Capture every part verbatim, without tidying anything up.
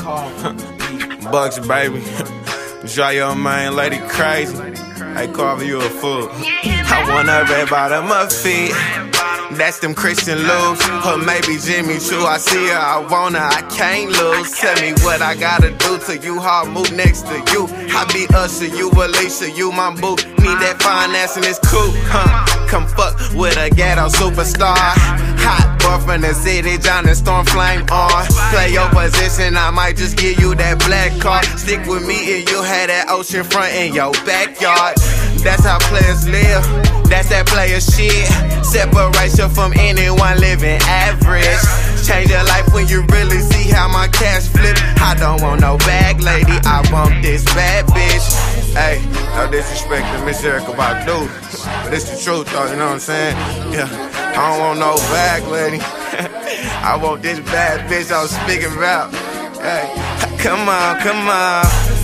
Bucks, baby. Draw your main lady crazy. Hey, Carver, you a fool. I wanna red bottom of feet. That's them Christian Lou's, or maybe Jimmy Choo. I see her, I want her, I can't lose. Tell me what I gotta do to you, hard move next to you. I be Usher, you Alicia, you my boo. Need that finance and it's cool, huh? Come fuck with a ghetto superstar. Hot boy from the city, John and Storm flame on. Play your position, I might just give you that black card. Stick with me and you'll have that ocean front in your backyard. That's how players live, that's that player shit. Separation from anyone living average. Change your life when you really see how my cash flip. I don't want no bag lady, I want this bad bitch. Hey, no disrespect to Miss Erykah Badu, but it's the truth though, you know what I'm saying? Yeah, I don't want no bag lady. I want this bad bitch I was speaking about. Hey, come on, come on.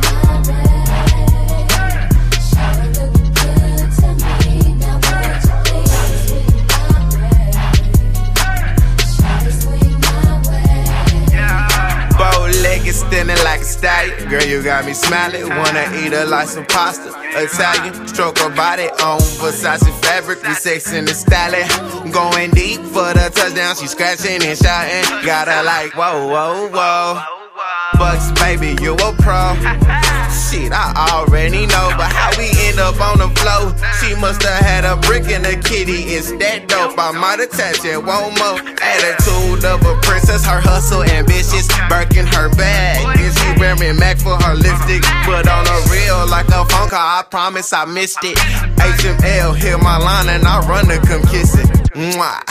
Standing like a stallion, girl, you got me smiling. Wanna eat her like some pasta, Italian. Stroke her body on Versace fabric. We sexing and styling, going deep for the touchdown. She scratching and shouting, got her like whoa, whoa, whoa. Bucks, baby, you a pro. Shit, I already know, but how we end up on the floor? She must've had a brick in the kitty, it's that dope. I might attach it, one more. Attitude of a princess, her hustle ambitious. Birkin her bag, is she wearing Mac for her lipstick? But on a real, like a phone call, I promise I missed it. H M L, hit my line and I run to come kiss it. Mwah.